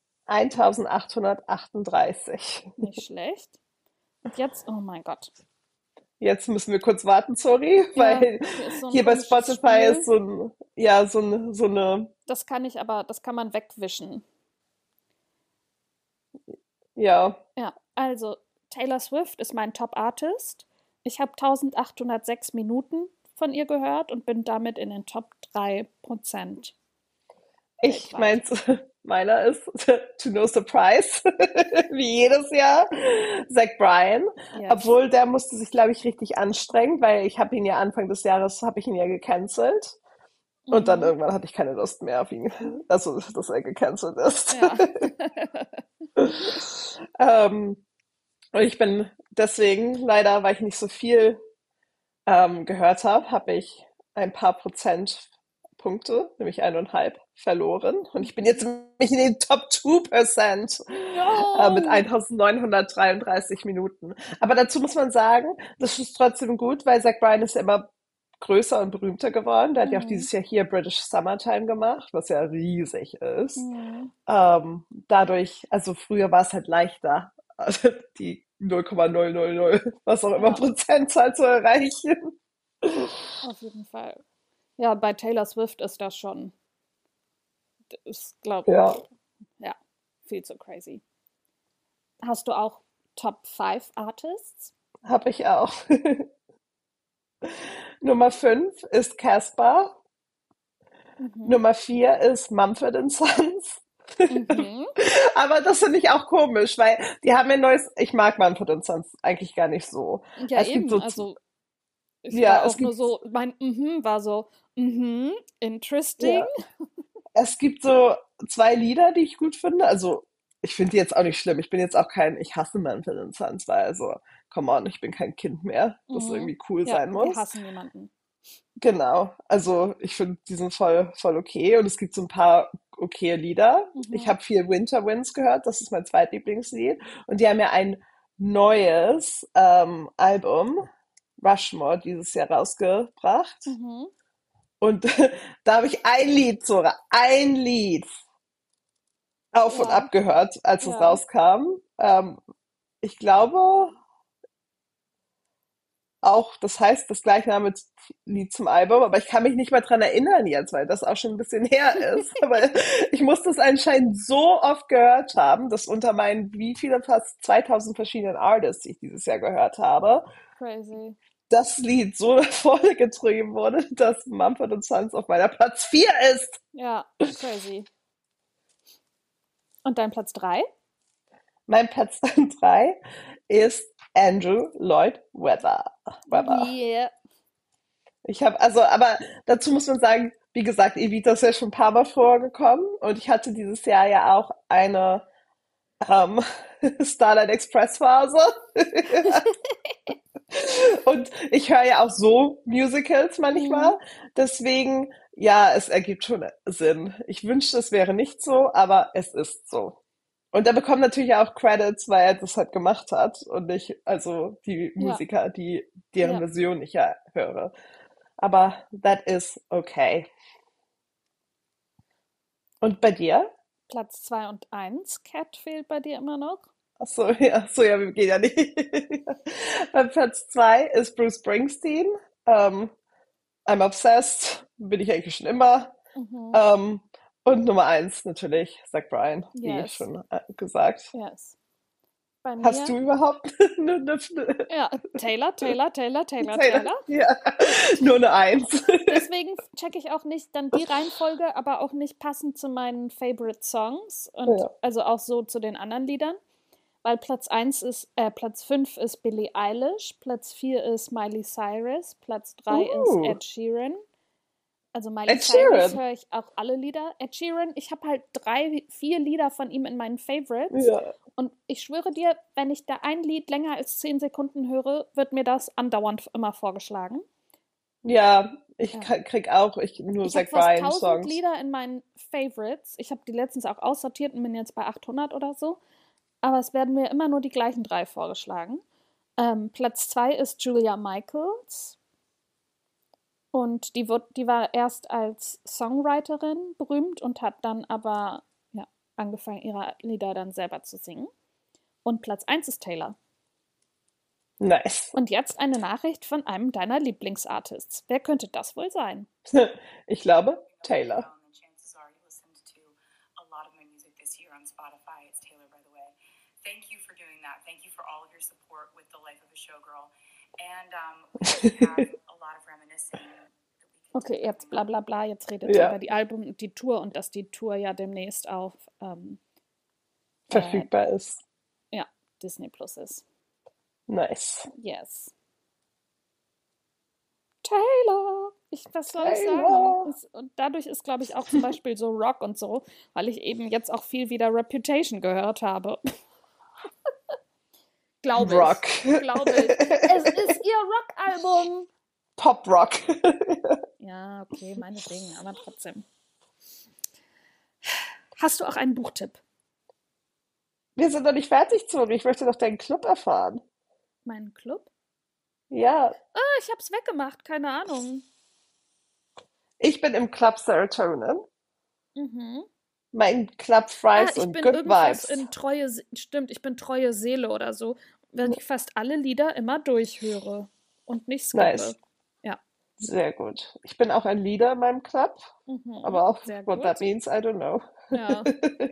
eintausendachthundertachtunddreißig. Nicht schlecht. Und jetzt, oh mein Gott. Jetzt müssen wir kurz warten, sorry, Ja, weil hier ist so ein hier bei komisches Spotify ist Spiel. so ein, ja, so ein, so eine, Das kann ich aber, das kann man wegwischen. ja, Ja, also Taylor Swift ist mein Top-Artist. Ich habe eintausendachthundertsechs Minuten von ihr gehört und bin damit in den Top drei Prozent ich weltweit. meins, meiner ist To No Surprise, wie jedes Jahr, Zach Bryan, Yes. obwohl der musste sich, glaube ich, richtig anstrengen, weil ich habe ihn ja Anfang des Jahres, habe ich ihn ja gecancelt und dann Mhm. irgendwann hatte ich keine Lust mehr auf ihn, also, dass er gecancelt ist. Ja. ähm, und ich bin deswegen, leider, weil ich nicht so viel ähm, gehört habe, habe ich ein paar Prozentpunkte, nämlich eineinhalb, verloren. Und ich bin Mhm. jetzt nämlich in den Top zwei Prozent äh, mit No! eintausendneunhundertdreiunddreißig Minuten. Aber dazu muss man sagen, das ist trotzdem gut, weil Zach Bryan ist ja immer größer und berühmter geworden. Der hat ja auch Mhm. dieses Jahr hier British Summertime gemacht, was ja riesig ist. Mhm. Ähm, dadurch, also früher war es halt leichter, also die null Komma null null null, was auch immer Ja, Prozentzahl zu erreichen. auf jeden Fall. Ja, bei Taylor Swift ist das schon, ist, glaube Ja, ja, viel zu crazy. Hast du auch Top fünf Artists? habe ich auch. Nummer fünf ist Casper. Mhm. Nummer vier ist Mumford and Sons. Mhm. Aber das finde ich auch komisch, weil die haben ja neues, ich mag Mumford and Sons eigentlich gar nicht so. Ja, Es gibt eben. so, z- Also, ich ja, war es auch nur gibt, so, mein Mhm war so, mhm, interesting. ja, es gibt so zwei Lieder, die ich gut finde. Also, ich finde die jetzt auch nicht schlimm. Ich bin jetzt auch kein, ich hasse Mumford and Sons, weil also, come on, ich bin kein Kind mehr, das Mhm. irgendwie cool Ja, sein wir muss. hassen niemanden. Genau, also ich finde, die sind voll, voll okay und es gibt so ein paar okaye Lieder. Ich Mhm. habe viel Winter Winds gehört, das ist mein zweitlieblingslied. Und die haben ja ein neues ähm, Album, Rushmore, dieses Jahr rausgebracht. Mhm. Und da habe ich ein Lied, Zora, ein Lied auf und Ja, ab gehört, als es ja. rauskam. Ähm, ich glaube, auch, das heißt das gleichnamige Lied zum Album, aber ich kann mich nicht mehr dran erinnern jetzt, weil das auch schon ein bisschen her ist. Aber ich muss das anscheinend so oft gehört haben, dass unter meinen, wie viele, fast zweitausend verschiedenen Artists, die ich dieses Jahr gehört habe, Crazy. das Lied so nach vorne getrieben wurde, dass Mumford and Sons auf meiner Platz vier ist. Ja, crazy. Und dein Platz drei? Mein Platz drei ist Andrew Lloyd Webber. Webber. Yeah. Ich habe, also, aber dazu muss man sagen, wie gesagt, Evita ist ja schon ein paar Mal vorgekommen und ich hatte dieses Jahr ja auch eine ähm, Starlight Express Phase. Und ich höre ja auch so Musicals Mhm. manchmal. Deswegen, ja, es ergibt schon Sinn. Ich wünschte, es wäre nicht so, aber es ist so. Und er bekommt natürlich auch Credits, weil er das halt gemacht hat und nicht, also die Ja, Musiker, die deren ja. Version ich ja höre. Aber that is okay. Und bei dir? Platz zwei und eins. Cat fehlt bei dir immer noch? Ach so, ja, ach so, ja, wir gehen ja nicht. Bei Platz zwei ist Bruce Springsteen. Ähm, I'm obsessed, bin ich eigentlich schon immer. Mhm. Ähm, und Nummer eins natürlich, Zach Bryan, wie Yes, schon äh, gesagt. yes. Bei Hast mir, du überhaupt eine, eine, eine ja, Taylor, Taylor, Taylor, Taylor, Taylor? Taylor. Ja, Und nur eine Eins. deswegen checke ich auch nicht dann die Reihenfolge, aber auch nicht passend zu meinen Favorite Songs und Ja. also auch so zu den anderen Liedern. Weil Platz eins ist, äh, Platz fünf ist Billie Eilish, Platz vier ist Miley Cyrus, Platz drei ist Uh, Ed Sheeran. Also Miley Ed Cyrus Sheeran. höre ich auch alle Lieder. Ed Sheeran, ich habe halt drei, vier Lieder von ihm in meinen Favorites. Ja, Und ich schwöre dir, wenn ich da ein Lied länger als zehn Sekunden höre, wird mir das andauernd immer vorgeschlagen. ja, ich Ja. k- krieg auch ich, nur Ich habe Zach fast Bryan tausend Songs. Lieder in meinen Favorites. Ich habe die letztens auch aussortiert und bin jetzt bei achthundert oder so. Aber es werden mir immer nur die gleichen drei vorgeschlagen. Ähm, Platz zwei ist Julia Michaels. Und die, wird, die war erst als Songwriterin berühmt und hat dann aber ja, angefangen, ihre Lieder dann selber zu singen. Und Platz eins ist Taylor. Nice. Und jetzt eine Nachricht von einem deiner Lieblingsartists. Wer könnte das wohl sein? Ich glaube, Taylor. Thank you for doing that. Thank you for all of your support with the life of a showgirl. And um, we have a lot of reminiscing that we can do Okay, jetzt coming bla up. bla bla. Jetzt redet ihr über Ja, die Album und die Tour und dass die Tour ja demnächst auf ähm, äh, verfügbar ist. ja, Disney Plus ist. Nice. Yes. Taylor! Ich, was soll ich sagen? Taylor. Es, und dadurch ist, glaube ich, auch zum Beispiel so Rock und so, weil ich eben jetzt auch viel wieder Reputation gehört habe. Glaube Rock. ich. Glaube ich. Es ist ihr Rock-Album. Pop Rock. Ja, okay, meinetwegen, aber trotzdem. Hast du auch einen Buchtipp? Wir sind noch nicht fertig, Zuri. Ich möchte noch deinen Club erfahren. Meinen Club? Ja, Ah, ich hab's weggemacht, keine Ahnung. ich bin im Club Serotonin. Mhm. Mein Club Ah, Fries ich und bin Good irgendwas Vibes. in treue, Se- stimmt, ich bin treue Seele oder so, wenn ich fast alle Lieder immer durchhöre und nicht skippe. Nice. Ja, Sehr gut. Ich bin auch ein Leader in meinem Club, mhm. aber auch Sehr what that gut. means, I don't know. Ja,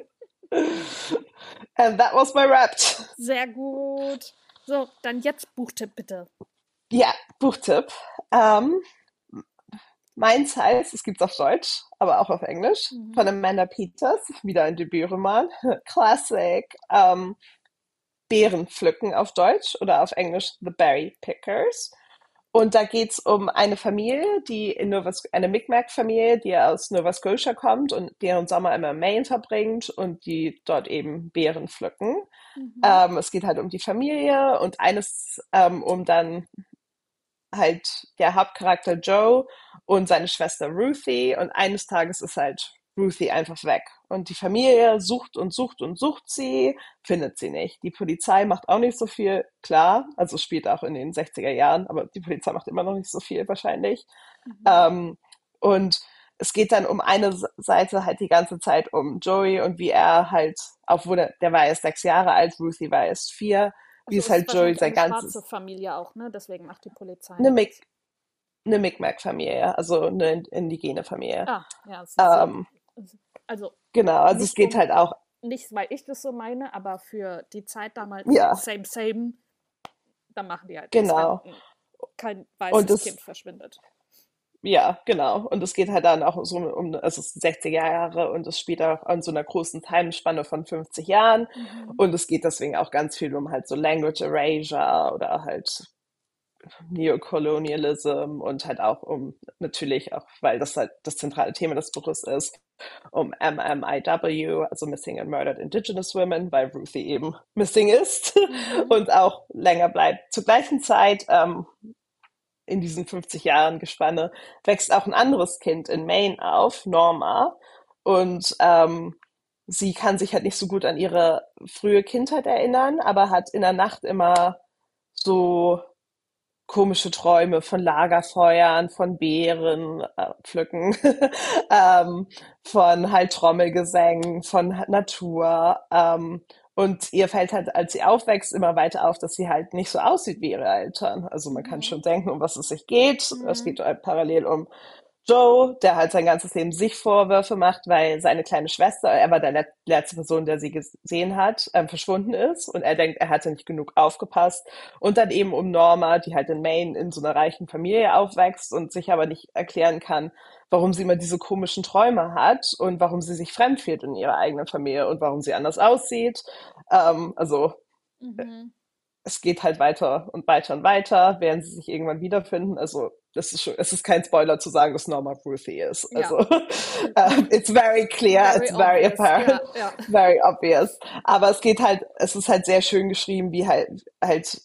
And that was my rap. sehr gut. So, dann jetzt Buchtipp bitte. Ja, Buchtipp. Ähm, meins heißt, es gibt's auf Deutsch, aber auch auf Englisch, Mhm. von Amanda Peters, wieder ein Debütroman. Classic. Ähm, Beeren pflücken auf Deutsch oder auf Englisch The Berry Pickers. Und da geht's um eine Familie, die in Nova, eine Mi'kmaq-Familie, die aus Nova Scotia kommt und deren Sommer immer in Maine verbringt und die dort eben Beeren pflücken. Mhm. Ähm, es geht halt um die Familie und eines ähm, um dann halt der Hauptcharakter Joe und seine Schwester Ruthie und eines Tages ist halt Ruthie einfach weg und die Familie sucht und sucht und sucht sie, findet sie nicht. Die Polizei macht auch nicht so viel, klar, also spielt auch in den sechziger Jahren, aber die Polizei macht immer noch nicht so viel wahrscheinlich. Mhm. Ähm, und es geht dann um eine Seite halt die ganze Zeit um Joey und wie er halt, obwohl der, der war erst sechs Jahre alt, Ruthie war erst vier, wie Also es ist halt Joey wahrscheinlich sein eine schwarze ganzes, Familie auch, ne? Deswegen macht die Polizei eine nichts. Mick eine Mi'kmaq-Familie, also eine indigene Familie. Ah, ja, siehst du. Ähm, Also genau, also es nicht geht um, halt auch, nicht weil ich das so meine, aber für die Zeit damals ja, same, same, da machen die halt nichts, wenn genau. kein Und weißes Kind es, verschwindet. ja, genau. Und es geht halt dann auch so um, also es ist sechziger Jahre und es spielt auch an so einer großen Timespanne von fünfzig Jahren. Mhm. Und es geht deswegen auch ganz viel um halt so Language Erasure oder halt Neocolonialism und halt auch um, natürlich auch, weil das halt das zentrale Thema des Buches ist, um M M I W, also Missing and Murdered Indigenous Women, weil Ruthie eben missing ist Mhm. und auch länger bleibt. Zur gleichen Zeit, ähm, in diesen fünfzig Jahren Gespanne, wächst auch ein anderes Kind in Maine auf, Norma. Und ähm, sie kann sich halt nicht so gut an ihre frühe Kindheit erinnern, aber hat in der Nacht immer so komische Träume von Lagerfeuern, von Beeren äh, pflücken, ähm, von halt Trommelgesängen, von Natur. Ähm, und ihr fällt halt, als sie aufwächst, immer weiter auf, dass sie halt nicht so aussieht wie ihre Eltern. Also man kann Mhm. schon denken, um was es sich geht. Mhm. Es geht halt parallel um Joe, der halt sein ganzes Leben sich Vorwürfe macht, weil seine kleine Schwester, er war der let- letzte Person, der sie gesehen hat, ähm, verschwunden ist und er denkt, er hatte nicht genug aufgepasst. Und dann eben um Norma, die halt in Maine in so einer reichen Familie aufwächst und sich aber nicht erklären kann, warum sie immer diese komischen Träume hat und warum sie sich fremd fühlt in ihrer eigenen Familie und warum sie anders aussieht. Ähm, also Mhm. es geht halt weiter und weiter und weiter, während sie sich irgendwann wiederfinden. Also das ist schon, es ist kein Spoiler zu sagen, dass Norma Ruthie ist. Ja. Also um, it's very clear, Very it's very obvious. apparent, Ja, ja. very obvious. Aber es geht halt, es ist halt sehr schön geschrieben, wie halt halt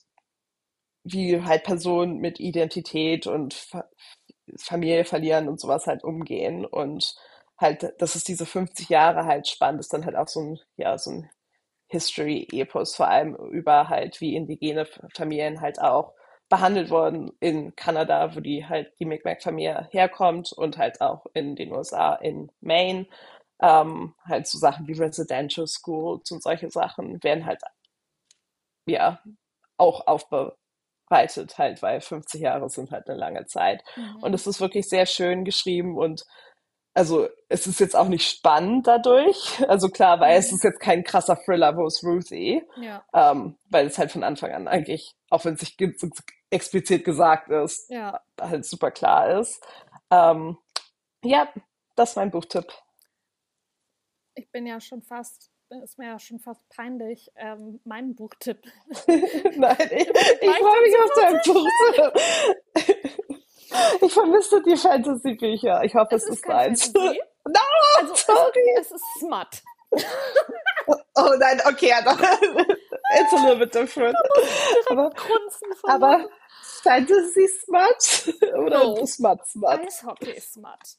wie halt Personen mit Identität und Fa Familie verlieren und sowas halt umgehen und halt, dass es diese fünfzig Jahre halt spannend ist, dann halt auch so ein, ja, so ein History-Epos, vor allem über halt, wie indigene Familien halt auch behandelt wurden in Kanada, wo die halt die Mi'kmaq-Familie herkommt und halt auch in den U S A, in Maine. Ähm, halt so Sachen wie Residential Schools und solche Sachen werden halt, ja, auch aufbereitet halt, weil fünfzig Jahre sind halt eine lange Zeit. Und Mhm. es ist wirklich sehr schön geschrieben und also es ist jetzt auch nicht spannend dadurch. Also klar, weil es Mhm. ist jetzt kein krasser Thriller, wo ist Ruthie, Ja, ähm, weil es halt von Anfang an eigentlich, auch wenn es nicht ge- explizit gesagt ist, ja. halt super klar ist. Ähm, ja, das ist mein Buchtipp. Ich bin ja schon fast, ist mir ja schon fast peinlich, ähm, meinen Buchtipp Nein, ich, im ich Vergleich freue mich dazu auf dein vorzustellen. Buchtipp. Ich vermisse die Fantasy-Bücher. Ich hoffe, Es es ist ist kein deins. Fantasy. No, Also es, sorry. es ist Smut. Oh nein, okay, ja, doch. It's a little bit different. Direkt Aber, grunzen vor aber Lachen. Fantasy Smut oder No. Smut Smut? Eishockey Smut.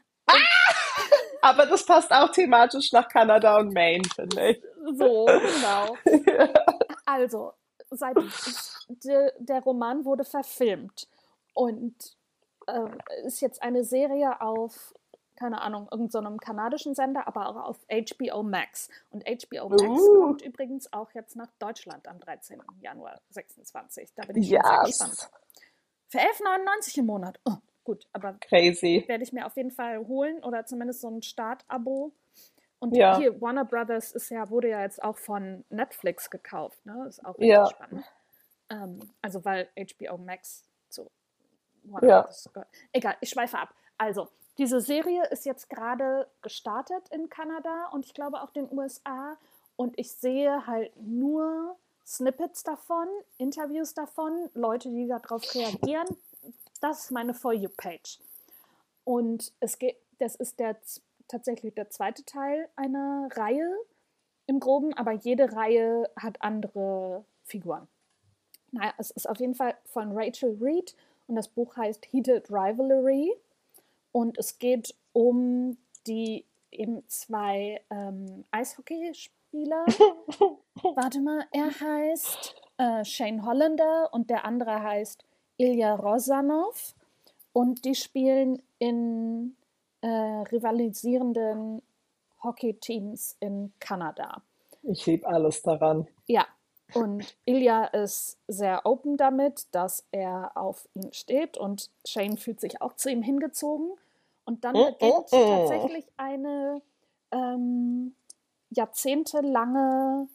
Aber das passt auch thematisch nach Kanada und Maine, finde ich. So, genau. Also, seit de, der Roman wurde verfilmt und ähm, ist jetzt eine Serie auf, keine Ahnung, irgendeinem so kanadischen Sender, aber auch auf H B O Max. Und H B O Max Uh. kommt übrigens auch jetzt nach Deutschland am dreizehnten Januar sechsundzwanzig. Da bin ich schon sehr Yes. gespannt. Für elf neunundneunzig im Monat. Oh, gut, aber Crazy. werde ich mir auf jeden Fall holen oder zumindest so ein Start-Abo. Und Ja. hier, Warner Brothers ist ja, wurde ja jetzt auch von Netflix gekauft, ne? Ist auch richtig Ja. spannend. Ähm, also weil H B O Max zu Warner Ja. Brothers gehört. Egal, ich schweife ab. Also, diese Serie ist jetzt gerade gestartet in Kanada und ich glaube auch den U S A. Und ich sehe halt nur Snippets davon, Interviews davon, Leute, die darauf reagieren. Das ist meine For You-Page. Und es geht, das ist der, tatsächlich der zweite Teil einer Reihe im Groben, aber jede Reihe hat andere Figuren. Naja, es ist auf jeden Fall von Rachel Reed und das Buch heißt Heated Rivalry. Und es geht um die eben zwei ähm, Eishockeyspieler. Warte mal, er heißt äh, Shane Hollander und der andere heißt Ilya Rozanov. Und die spielen in äh, rivalisierenden Hockeyteams in Kanada. Ich liebe alles daran. Ja, und Ilya ist sehr open damit, dass er auf ihn steht und Shane fühlt sich auch zu ihm hingezogen. Und dann beginnt Mm, mm, mm. tatsächlich eine ähm, jahrzehntelange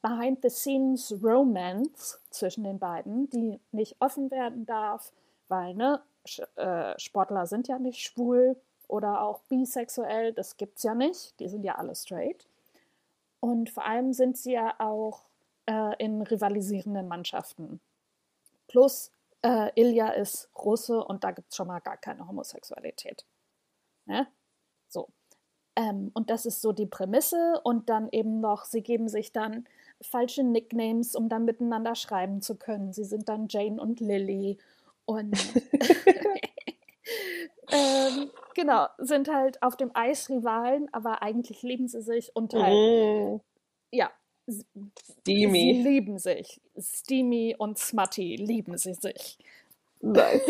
Behind-the-Scenes-Romance zwischen den beiden, die nicht offen werden darf, weil ne, Sportler sind ja nicht schwul oder auch bisexuell, das gibt's ja nicht, die sind ja alle straight. Und vor allem sind sie ja auch äh, in rivalisierenden Mannschaften. Plus äh, Ilja ist Russe und da gibt es schon mal gar keine Homosexualität. Ne? So. Ähm, und das ist so die Prämisse und dann eben noch, sie geben sich dann falsche Nicknames, um dann miteinander schreiben zu können. Sie sind dann Jane und Lily und ähm, genau, sind halt auf dem Eis Rivalen, aber eigentlich lieben sie sich und halt, Mm, ja, sie steamy. lieben sich. Steamy und Smutty lieben sie sich. Nice.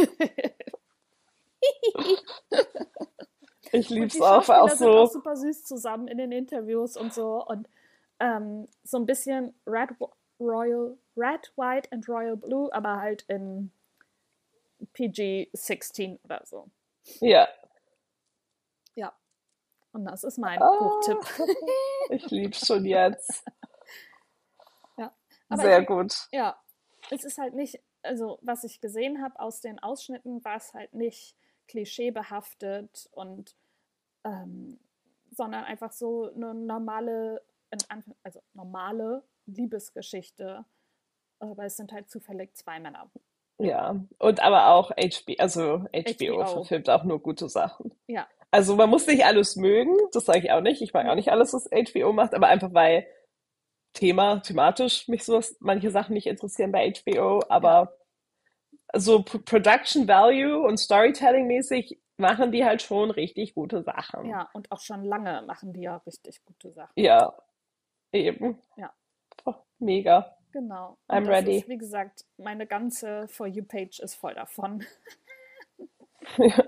Ich Und lieb's die auch, Schauspieler auch sind auch so. super süß zusammen in den Interviews und so und ähm, so ein bisschen Red, Royal, Red, White and Royal Blue, aber halt in P G sechzehn oder so. Ja. Ja. Und das ist mein Ah, Buchtipp. ich lieb's schon jetzt. Ja. Aber Sehr ich, gut. ja, es ist halt nicht, also was ich gesehen habe aus den Ausschnitten, war es halt nicht klischeebehaftet und ähm, sondern einfach so eine normale, also normale Liebesgeschichte. Aber es sind halt zufällig zwei Männer. Ja. Und aber auch H B, also H B O H B O. verfilmt auch nur gute Sachen. Ja. Also man muss nicht alles mögen, das sage ich auch nicht. Ich mag auch nicht alles, was H B O macht, aber einfach weil Thema, thematisch mich sowas, manche Sachen nicht interessieren bei H B O, aber so P Production Value und Storytelling mäßig machen die halt schon richtig gute Sachen. Ja, und auch schon lange machen die ja richtig gute Sachen. Ja, eben. Ja. Oh, mega. Genau. I'm Und das ready. ist, wie gesagt, meine ganze For You-Page ist voll davon. Ja.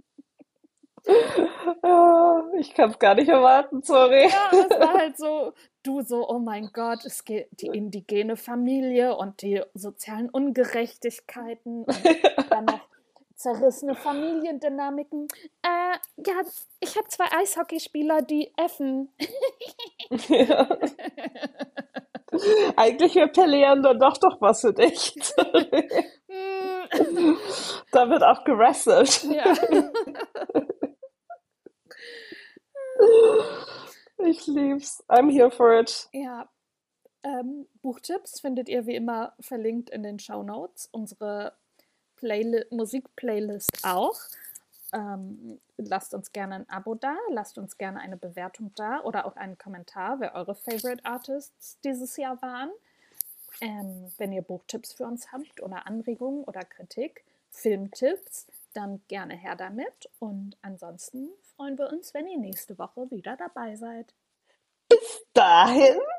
Ah, ich kann es gar nicht erwarten, sorry. Ja, aber es war halt so, du so, oh mein Gott, es geht die indigene Familie und die sozialen Ungerechtigkeiten und dann noch zerrissene Familiendynamiken. Äh, ja, ich habe zwei Eishockeyspieler, die effen. Ja. Eigentlich wäre Peleander doch doch was für dich. Da wird auch gewrestelt. Ja. Ich lieb's. I'm here for it. Ja. Ähm, Buchtipps findet ihr wie immer verlinkt in den Shownotes. Unsere Playli- Musik-Playlist auch. Ähm, lasst uns gerne ein Abo da, lasst uns gerne eine Bewertung da oder auch einen Kommentar, wer eure Favorite Artists dieses Jahr waren. Ähm, wenn ihr Buchtipps für uns habt oder Anregungen oder Kritik, Filmtipps, dann gerne her damit. Und ansonsten freuen wir uns, wenn ihr nächste Woche wieder dabei seid. Bis dahin.